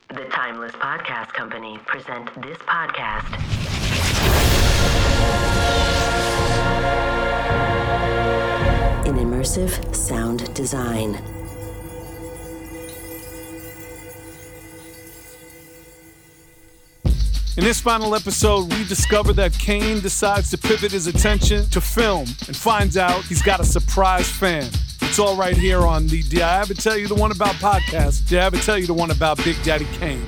The Timeless Podcast Company present this podcast. In immersive sound design. In this final episode, we discover that Kane decides to pivot his attention to film and finds out he's got a surprise fan. It's all right here on the Did I Ever Tell You the One About podcast? Did I Ever Tell You the One About Big Daddy Kane?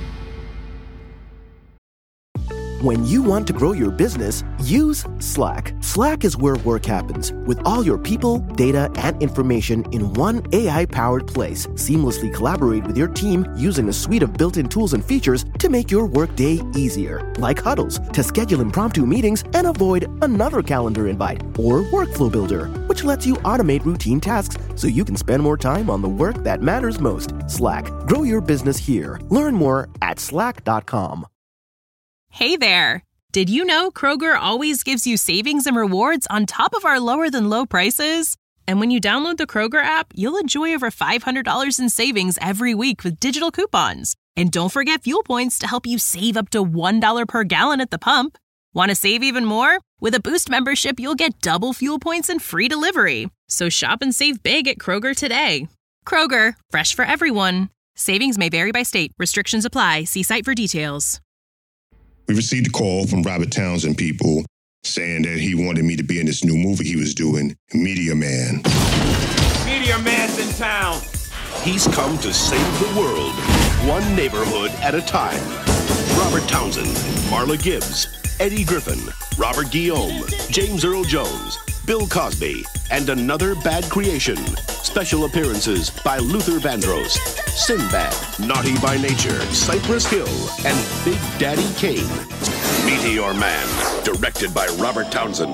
When you want to grow your business, use Slack. Slack is where work happens, with all your people, data, and information in one AI-powered place. Seamlessly collaborate with your team using a suite of built-in tools and features to make your workday easier, like huddles to schedule impromptu meetings and avoid another calendar invite, or Workflow Builder, which lets you automate routine tasks so you can spend more time on the work that matters most. Slack. Grow your business here. Learn more at slack.com. Hey there! Did you know Kroger always gives you savings and rewards on top of our lower-than-low prices? And when you download the Kroger app, you'll enjoy over $500 in savings every week with digital coupons. And don't forget fuel points to help you save up to $1 per gallon at the pump. Want to save even more? With a Boost membership, you'll get double fuel points and free delivery. So shop and save big at Kroger today. Kroger, fresh for everyone. Savings may vary by state. Restrictions apply. See site for details. We received a call from Robert Townsend people saying that he wanted me to be in this new movie he was doing, Meteor Man. Meteor Man's in town. He's come to save the world, one neighborhood at a time. Robert Townsend, Marla Gibbs, Eddie Griffin, Robert Guillaume, James Earl Jones, Bill Cosby, and another bad creation. Special appearances by Luther Vandross, Sinbad, Naughty by Nature, Cypress Hill, and Big Daddy Kane. Meteor Man, directed by Robert Townsend.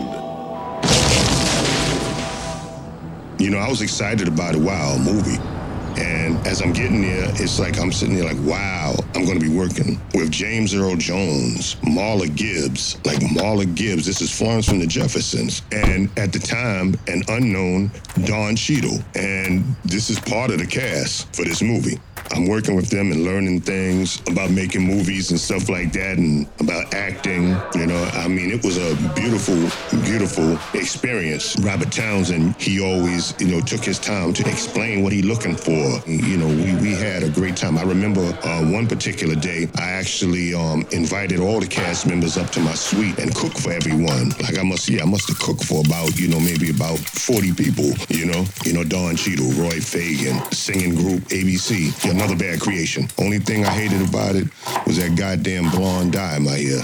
You know, I was excited about it. Wow, a movie. And as I'm getting there, it's like I'm sitting there like, wow, I'm going to be working with James Earl Jones, Marla Gibbs. Like Marla Gibbs, this is Florence from the Jeffersons. And at the time, an unknown Don Cheadle. And this is part of the cast for this movie. I'm working with them and learning things about making movies and stuff like that and about acting. You know, I mean, it was a beautiful, beautiful experience. Robert Townsend, he always, took his time to explain what he's looking for. We had a great time. I remember one particular day, I actually invited all the cast members up to my suite and cooked for everyone. Like I must have cooked for about, maybe about 40 people, Don Cheadle, Roy Fagan, singing group ABC. Another bad creation. Only thing I hated about it was that goddamn blonde dye in my ear.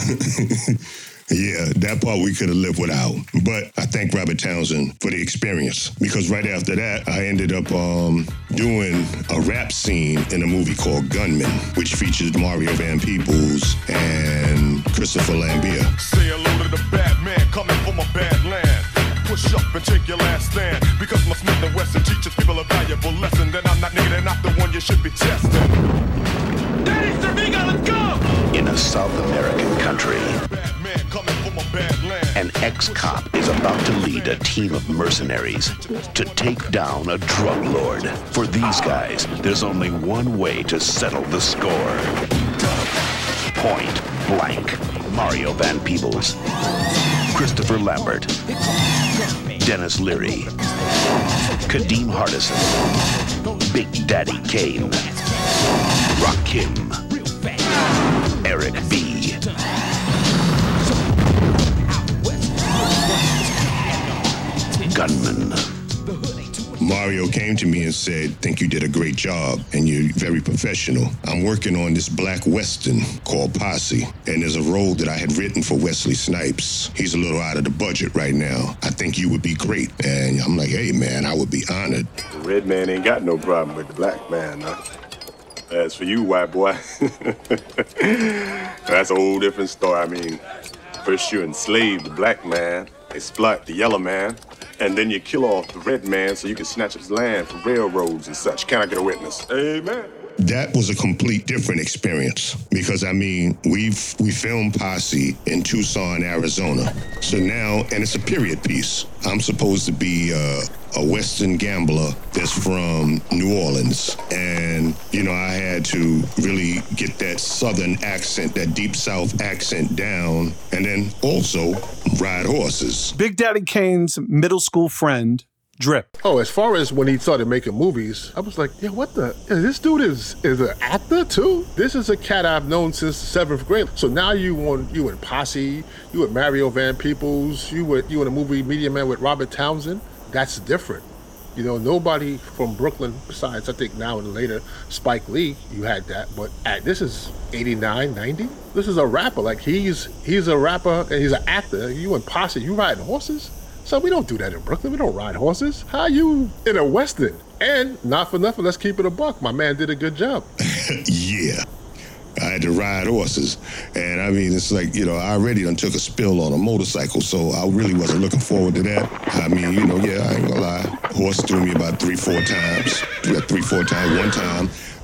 Yeah, that part we could have lived without. But I thank Robert Townsend for the experience. Because right after that, I ended up doing a rap scene in a movie called Gunman, which features Mario Van Peebles and Christopher Lambert. Say hello to the Batman coming from a bad land. Push up and take your last stand. Because my Smith & Wesson teaches people a valuable lesson. That I'm not nigga, and not the one you should be testing. Daddy Cerviga, let's go! In a South American country, Batman coming from a bad land. An ex-cop is about to lead a team of mercenaries to take down a drug lord. For these guys, there's only one way to settle the score. Point blank. Mario Van Peebles, Christopher Lambert, Dennis Leary, Kadeem Hardison, Big Daddy Kane, Rakim, Eric B. Gunman. Mario came to me and said, think you did a great job and you're very professional. I'm working on this black western called Posse, and there's a role that I had written for Wesley Snipes. He's a little out of the budget right now. I think you would be great. And I'm like, hey, man, I would be honored. The red man ain't got no problem with the black man, huh? As for you, white boy, that's a whole different story. I mean, first you enslave the black man, exploit the yellow man, and then you kill off the red man so you can snatch his land for railroads and such. Can I get a witness? Amen. that was a complete different experience because, I mean, we filmed Posse in Tucson, Arizona. So now, and it's a period piece. I'm supposed to be a Western gambler that's from New Orleans. And, you know, I had to really get that Southern accent, that Deep South accent down, and then also ride horses. Big Daddy Kane's middle school friend, Drip. Oh, as far as when he started making movies, I was like, yeah, what the? This dude is an actor too? This is a cat I've known since 7th grade. So now you in Posse, you with Mario Van Peebles, you in a movie Media Man with Robert Townsend. That's different. You know, nobody from Brooklyn, besides I think now and later, Spike Lee, you had that. But this is 89, 90. This is a rapper. Like he's a rapper and he's an actor. You in Posse, you riding horses? So we don't do that in Brooklyn. We don't ride horses. How you in a Western? And not for nothing, let's keep it a buck. My man did a good job. Yeah. I had to ride horses. And I mean, it's like, you know, I already done took a spill on a motorcycle, so I really wasn't looking forward to that. I mean, you know, yeah, I ain't gonna lie. Horse threw me about 3-4 times. 3-4 times. One time,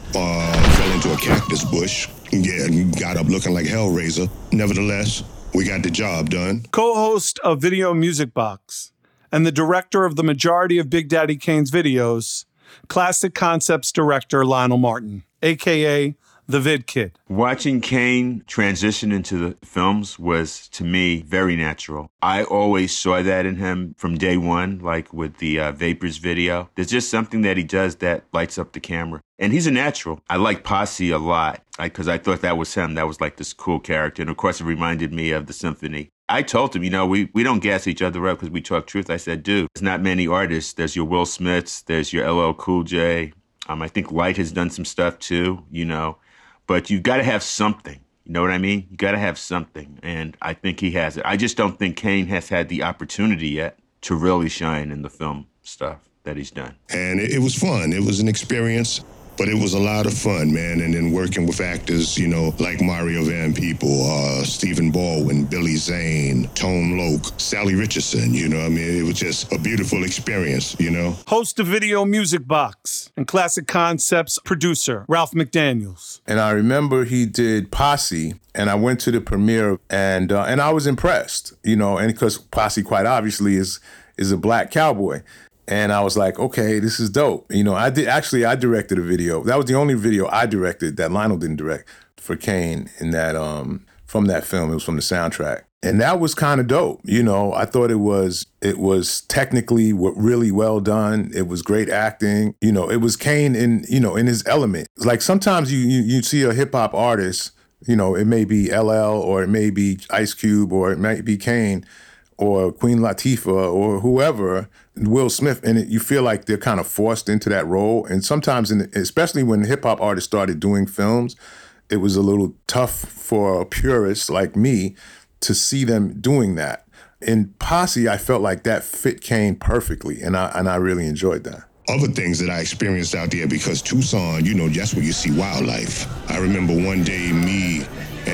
fell into a cactus bush. Yeah, and got up looking like Hellraiser. Nevertheless, we got the job done. Co-host of Video Music Box and the director of the majority of Big Daddy Kane's videos, Classic Concepts director Lionel Martin, a.k.a. The Vid Kid. Watching Kane transition into the films was, to me, very natural. I always saw that in him from day one, like with the Vapors video. There's just something that he does that lights up the camera. And he's a natural. I like Posse a lot because I thought that was him. That was like this cool character. And of course, it reminded me of the Symphony. I told him, you know, we don't gas each other up because we talk truth. I said, dude, there's not many artists. There's your Will Smiths. There's your LL Cool J. I think Light has done some stuff too, you know. But you got to have something. You know what I mean? You got to have something. And I think he has it. I just don't think Kane has had the opportunity yet to really shine in the film stuff that he's done. And it was fun. It was an experience. But it was a lot of fun, man. And then working with actors, you know, like Mario Van Peebles, Stephen Baldwin, Billy Zane, Tone Loc, Sally Richardson, you know, I mean, it was just a beautiful experience, you know. Host of Video Music Box and Classic Concepts producer, Ralph McDaniels. And I remember he did Posse, and I went to the premiere, and I was impressed, you know, and because Posse, quite obviously, is a black cowboy. And I was like, okay, this is dope. You know, I directed a video. That was the only video I directed that Lionel didn't direct for Kane in that, from that film. It was from the soundtrack. And that was kind of dope. You know, I thought it was technically really well done. It was great acting. You know, it was Kane in his element. Like sometimes you see a hip hop artist, you know, it may be LL or it may be Ice Cube or it might be Kane or Queen Latifah or whoever, Will Smith, and you feel like they're kind of forced into that role. And sometimes, especially when hip-hop artists started doing films, it was a little tough for a purist like me to see them doing that. In Posse, I felt like that fit Kane perfectly, and I really enjoyed that. Other things that I experienced out there, because Tucson, you know, that's where you see wildlife. I remember one day me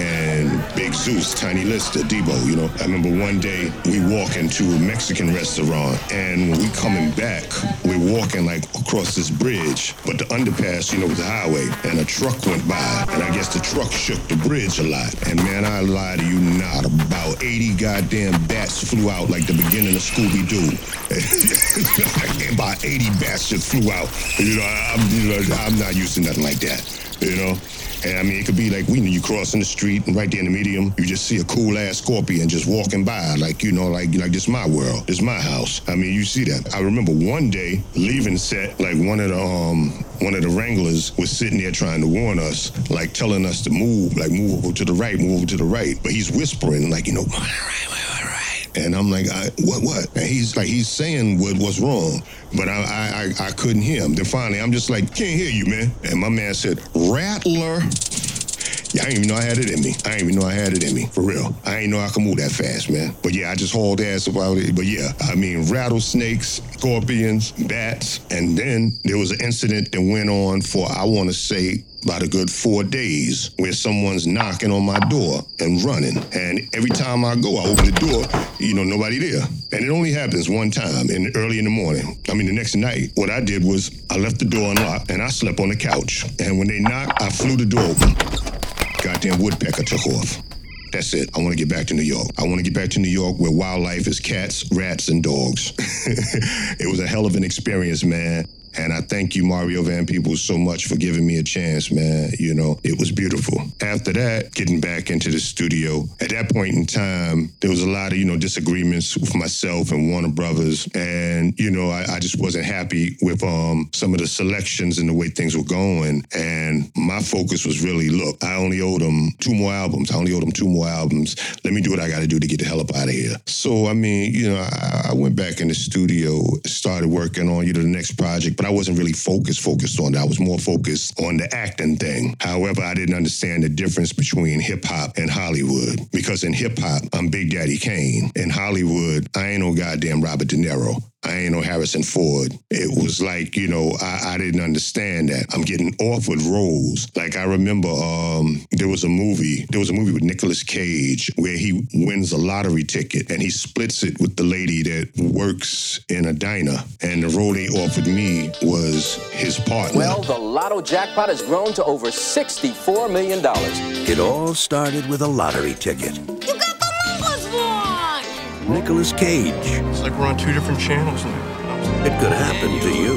and Big Zeus, Tiny Lister, Debo, you know. I remember one day we walk into a Mexican restaurant, and when we coming back, we're walking like across this bridge, but the underpass, you know, was the highway, and a truck went by, and I guess the truck shook the bridge a lot. And man, I lie to you not, about 80 goddamn bats flew out like the beginning of Scooby-Doo. About 80 bats just flew out. You know, I'm not used to nothing like that, you know. And I mean, it could be like when you crossing the street and right there in the medium, you just see a cool ass scorpion just walking by, like, you know, like this my world, this my house. I mean, you see that. I remember one day leaving set, like one of the Wranglers was sitting there trying to warn us, like telling us to move, like move over to the right, move over to the right. But he's whispering, like, you know, all right. And I'm like, what? And he's saying what's wrong, but I couldn't hear him. Then finally, I'm just like, can't hear you, man. And my man said, Rattler. Yeah, I didn't even know I had it in me. For real. I ain't know I could move that fast, man. But yeah, I just hauled ass about it. But yeah, I mean, rattlesnakes, scorpions, bats. And then there was an incident that went on for, I want to say, about a good 4 days where someone's knocking on my door and running. And every time I go, I open the door, nobody there. And it only happens one time early in the morning. The next night, what I did was I left the door unlocked and I slept on the couch. And when they knocked, I flew the door open. Goddamn woodpecker took off. That's it. I want to get back to New York. I want to get back to New York where wildlife is cats, rats, and dogs. It was a hell of an experience, man. And I thank you, Mario Van Peebles, so much for giving me a chance, man. It was beautiful. After that, getting back into the studio, at that point in time, there was a lot of, disagreements with myself and Warner Brothers. And, I just wasn't happy with some of the selections and the way things were going. And my focus was really, look, I only owed them 2 more albums. Let me do what I got to do to get the hell up out of here. So, I went back in the studio, started working on, the next project. But I wasn't really focused on that. I was more focused on the acting thing. However, I didn't understand the difference between hip-hop and Hollywood. Because in hip-hop, I'm Big Daddy Kane. In Hollywood, I ain't no goddamn Robert De Niro. I ain't no Harrison Ford. It was like, I didn't understand that. I'm getting offered roles. Like I remember there was a movie with Nicolas Cage where he wins a lottery ticket and he splits it with the lady that works in a diner. And the role they offered me was his partner. Well, the lotto jackpot has grown to over $64 million. It all started with a lottery ticket. You got the numbers wrong! Nicolas Cage. It's like we're on 2 different channels now. It could happen to you.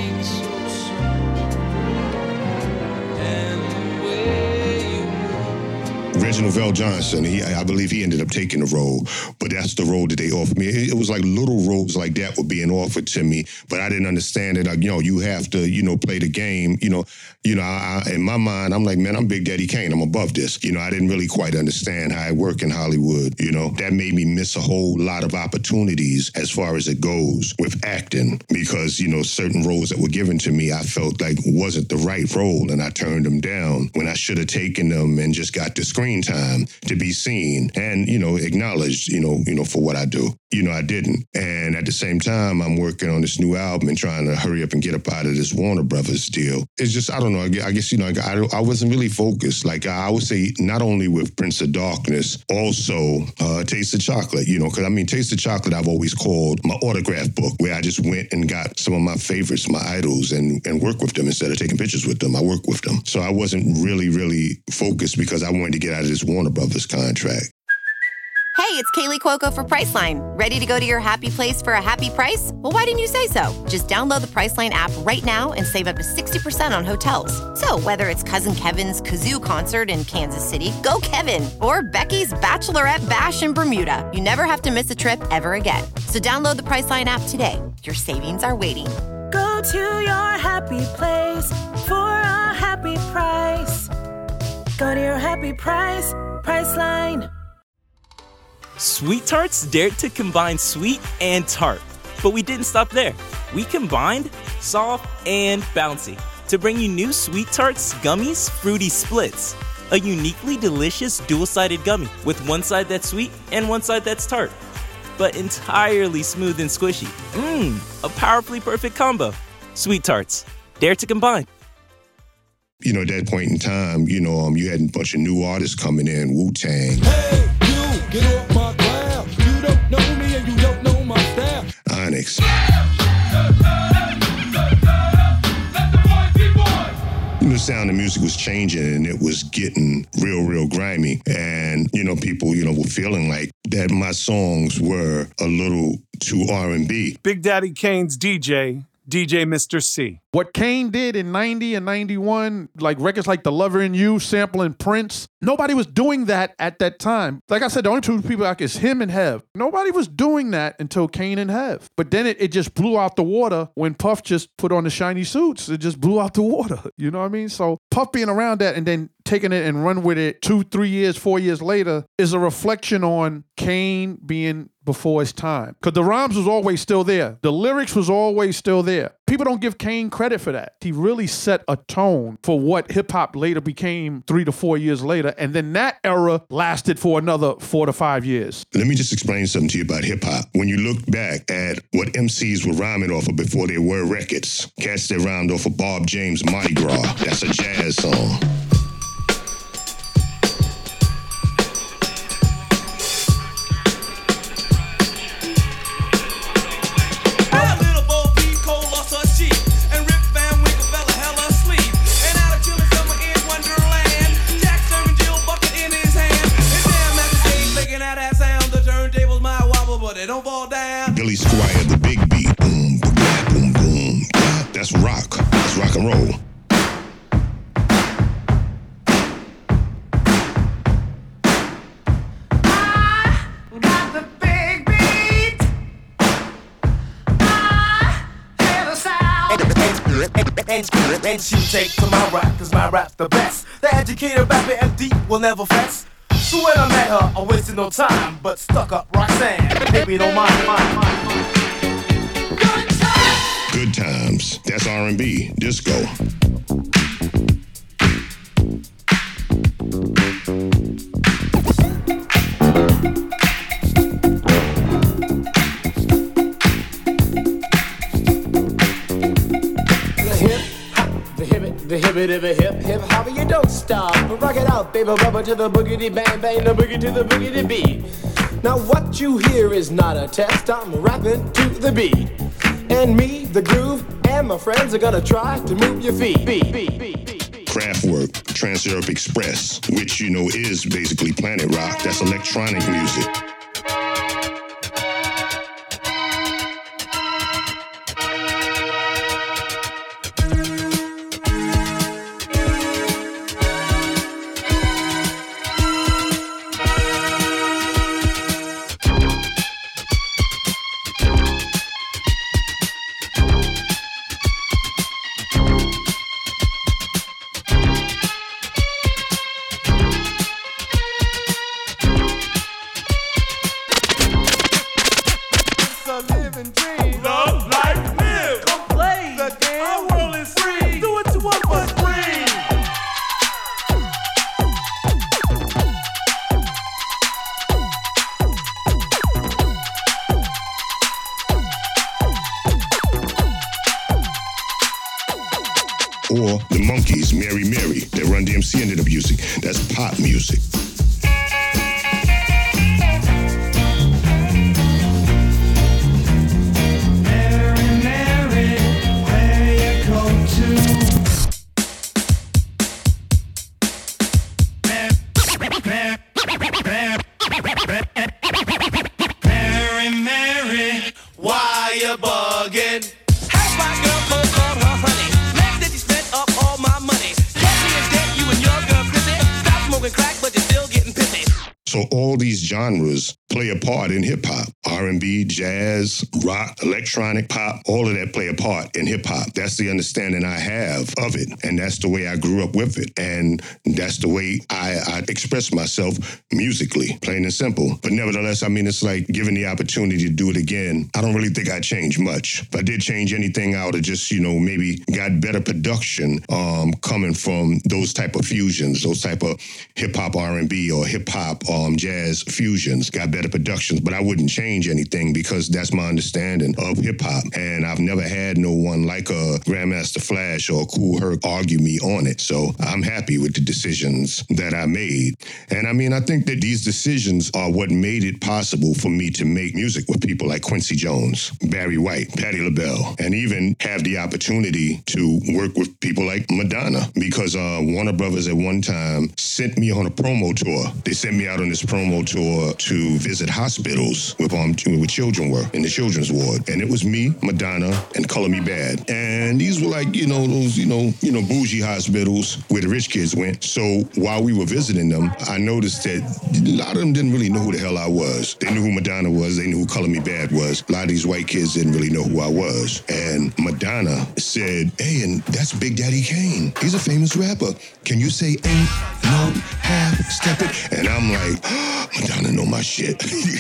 Reginald VelJohnson, I believe he ended up taking the role, but that's the role that they offered me. It was like little roles like that were being offered to me, but I didn't understand it. You have to, play the game. In my mind, I'm like, man, I'm Big Daddy Kane. I'm above this. I didn't really quite understand how I work in Hollywood. That made me miss a whole lot of opportunities as far as it goes with acting because, certain roles that were given to me, I felt like wasn't the right role, and I turned them down when I should have taken them and just got the screen time to be seen and, acknowledged, for what I do. I didn't. And at the same time, I'm working on this new album and trying to hurry up and get up out of this Warner Brothers deal. It's just, I don't know. I guess, I wasn't really focused. Like I would say, not only with Prince of Darkness, also Taste of Chocolate, because Taste of Chocolate I've always called my autograph book, where I just went and got some of my favorites, my idols, and work with them instead of taking pictures with them. I work with them. So I wasn't really focused because I wanted to get out of this Warner Brothers contract. Hey, it's Kaylee Cuoco for Priceline. Ready to go to your happy place for a happy price? Well, why didn't you say so? Just download the Priceline app right now and save up to 60% on hotels. So whether it's Cousin Kevin's Kazoo Concert in Kansas City, go Kevin, or Becky's Bachelorette Bash in Bermuda, you never have to miss a trip ever again. So download the Priceline app today. Your savings are waiting. Go to your happy place for a happy price. Go to your happy price, Priceline. Sweet Tarts dared to combine sweet and tart. But we didn't stop there. We combined soft and bouncy to bring you new Sweet Tarts Gummies Fruity Splits. A uniquely delicious dual-sided gummy with one side that's sweet and one side that's tart. But entirely smooth and squishy. A powerfully perfect combo. Sweet Tarts. Dare to combine. At that point in time, you had a bunch of new artists coming in, Wu-Tang. Hey, you, get off my ground. You don't know me and you don't know my style. Onyx. The sound of music was changing and it was getting real grimy. And, people, were feeling like that my songs were a little too R&B. Big Daddy Kane's DJ Mr. C. What Kane did in 90 and 91, like records like The Lover in You, sampling Prince, nobody was doing that at that time. Like I said, the only two people is him and Hev. Nobody was doing that until Kane and Hev. But then it just blew out the water when Puff just put on the shiny suits. It just blew out the water. You know what I mean? So Puff being around that and then taking it and run with it 2, 3 years, 4 years later is a reflection on Kane being before his time. Because the rhymes was always still there. The lyrics was always still there. People don't give Kane credit credit for that. He really set a tone for what hip hop later became 3 to 4 years later. And then that era lasted for another 4 to 5 years. Let me just explain something to you about hip hop. When you look back at what MCs were rhyming off of before there were records, cats that rhymed off of Bob James' Mardi Gras, that's a jazz song. Billy Squire, the big beat. Boom, boom, boom, boom. That's rock. That's rock and roll. Got the big beat. Hear the sound. And you take to my rap, cause my rap's the best. The educated rapper MD will never fess. So when I met her, I wasted no time, but stuck up Roxanne. Baby, don't mind. Good times. That's R&B, disco. Hip hop, you don't stop. Rock it out, baby, rubber to the boogity bang bang, the boogie to the boogity beat. Now what you hear is not a test. I'm rapping to the beat, and me, the groove, and my friends are gonna try to move your feet. Kraftwerk, Trans Europe Express, which you know is basically planet rock. That's electronic music. Or the Monkees, Mary Mary, that Run DMC ended up using. That's pop music. So all these genres play a part in hip-hop. R&B, jazz, rock, electronic, pop, all of that play a part in hip-hop. That's the understanding I have of it, and that's the way I grew up with it, and that's the way I express myself musically, plain and simple. But nevertheless, I mean, it's like given the opportunity to do it again, I don't really think I changed much. If I did change anything, I would have just, maybe got better production coming from those type of fusions, those type of hip-hop R&B or hip-hop jazz fusions, got better productions, but I wouldn't change anything because that's my understanding of hip-hop. And I've never had no one like a Grandmaster Flash or a Kool Herc argue me on it. So I'm happy with the decisions that I made. And I mean, I think that these decisions are what made it possible for me to make music with people like Quincy Jones, Barry White, Patti LaBelle, and even have the opportunity to work with people like Madonna, because Warner Brothers at one time sent me on a promo tour. They sent me out on this promo tour to visit hospitals with children were in the children's ward. And it was me, Madonna, and Color Me Bad. And these were like, those, bougie hospitals where the rich kids went. So while we were visiting them, I noticed that a lot of them didn't really know who the hell I was. They knew who Madonna was. They knew who Color Me Bad was. A lot of these white kids didn't really know who I was. And Madonna said, hey, and that's Big Daddy Kane. He's a famous rapper. Can you say ain't no half step it? And I'm like, Madonna know my shit.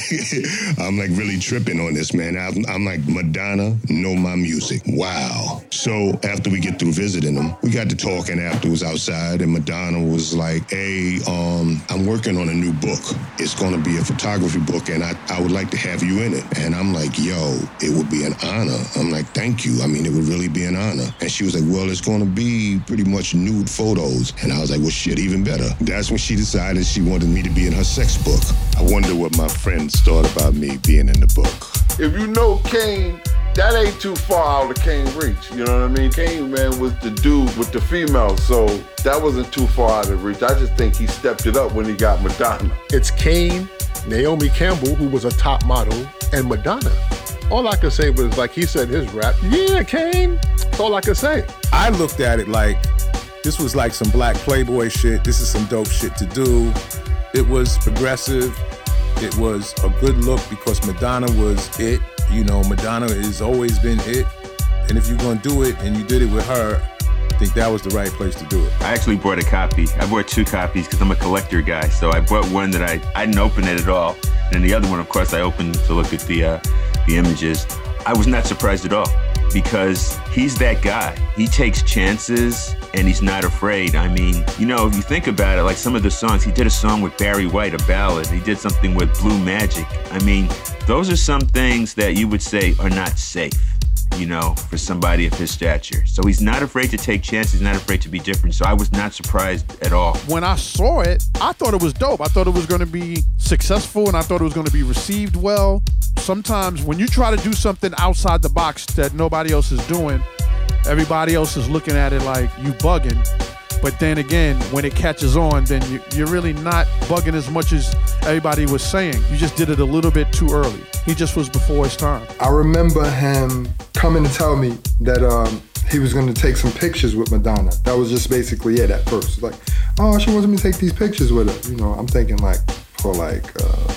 I'm like really tripping on this, man. I'm like, Madonna know my music. Wow. So after we get through visiting them, we got to talking afterwards outside, and Madonna was like, hey, I'm working on a new book. It's going to be a photography book, and I would like to have you in it. And I'm like, yo, it would be an honor. I'm like, thank you. I mean, it would really be an honor. And she was like, well, it's going to be pretty much nude photos. And I was like, well, shit, even better. That's when she decided she wanted me to be in her sex book. I wonder what my friends thought about me being in the book. If you know Kane, that ain't too far out of Kane's reach. You know what I mean? Kane, man, was the dude with the female, so that wasn't too far out of reach. I just think he stepped it up when he got Madonna. It's Kane, Naomi Campbell, who was a top model, and Madonna. All I could say was, like he said his rap, yeah, Kane. That's all I could say. I looked at it like this was like some black Playboy shit. This is some dope shit to do. It was progressive. It was a good look because Madonna was it. You know, Madonna has always been it. And if you're going to do it and you did it with her, I think that was the right place to do it. I actually bought a copy. I bought 2 copies because I'm a collector guy. So I bought one that I didn't open it at all. And then the other one, of course, I opened to look at the images. I was not surprised at all because he's that guy. He takes chances and he's not afraid. I mean, you know, if you think about it, like some of the songs, he did a song with Barry White, a ballad. He did something with Blue Magic. I mean, those are some things that you would say are not safe, you know, for somebody of his stature. So he's not afraid to take chances, not afraid to be different. So I was not surprised at all. When I saw it, I thought it was dope. I thought it was going to be successful and I thought it was going to be received well. Sometimes when you try to do something outside the box that nobody else is doing, everybody else is looking at it like you bugging. But then again, when it catches on, then you're really not bugging as much as everybody was saying. You just did it a little bit too early. He just was before his time. I remember him coming to tell me that he was going to take some pictures with Madonna. That was just basically it at first. Like, oh, she wants me to take these pictures with her. You know, I'm thinking like for like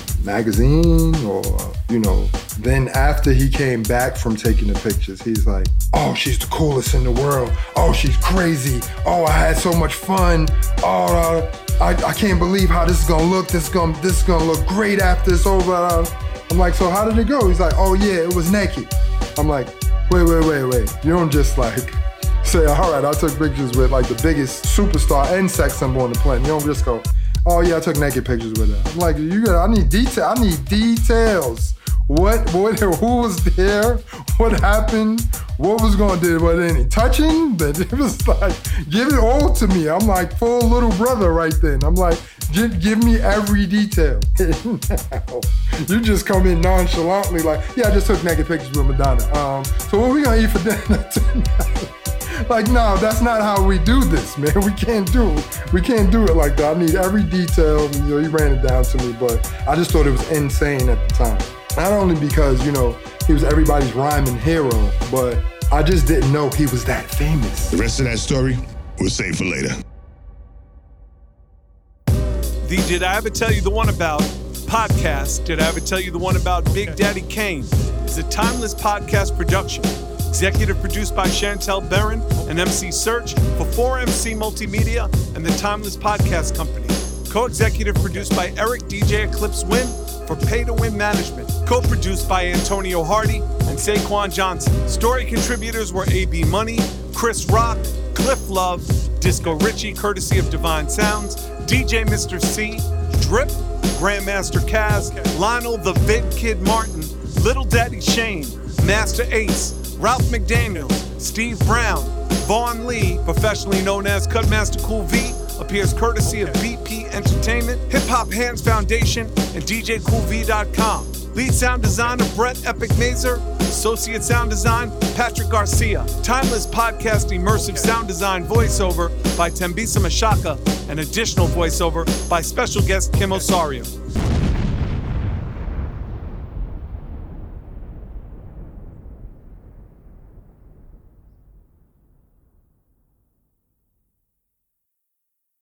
magazine or, you know. Then after he came back from taking the pictures, he's like, oh, she's the coolest in the world. Oh, she's crazy. Oh, I had so much fun. Oh, I can't believe how this is gonna look. This is gonna look great after it's over. I'm like, so how did it go? He's like, oh yeah, it was naked. I'm like, wait. You don't just like say, all right, I took pictures with like the biggest superstar and sex symbol on the planet. You don't just go, oh yeah, I took naked pictures with her. I'm like, I need detail. I need details. What, who was there? What happened? What was going to do? Was there any touching? It was like, give it all to me. I'm like full little brother right then. I'm like, give me every detail. You just come in nonchalantly like, yeah, I just took naked pictures with Madonna. So what are we going to eat for dinner tonight? Like, no, that's not how we do this, man. We can't do it like that. I need every detail. You know, he ran it down to me, but I just thought it was insane at the time. Not only because, you know, he was everybody's rhyming hero, but I just didn't know he was that famous. The rest of that story, we'll save for later. The Did I Ever Tell You the One About podcast, Did I Ever Tell You the One About Big Daddy Kane, is a timeless podcast production. Executive produced by Chantel Barron and MC Search for 4MC Multimedia and the Timeless Podcast Company. Co-executive produced by Eric DJ Eclipse Win for Pay to Win Management. Co-produced by Antonio Hardy and Saquon Johnson. Story contributors were AB Money, Chris Rock, Cliff Love, Disco Richie, courtesy of Divine Sounds, DJ Mr. C, Drip, Grandmaster Kaz, Lionel the Vid Kid Martin, Little Daddy Shane, Master Ace, Ralph McDaniels, Steve Brown, Vaughn Lee, professionally known as Cutmaster Cool V, appears courtesy of BP Entertainment, Hip Hop Hands Foundation, and DJCoolV.com. Lead sound designer Brett Epic Mazer, associate sound design Patrick Garcia. Timeless podcast immersive sound design voiceover by Tembisa Mashaka, and additional voiceover by special guest Kim Osario.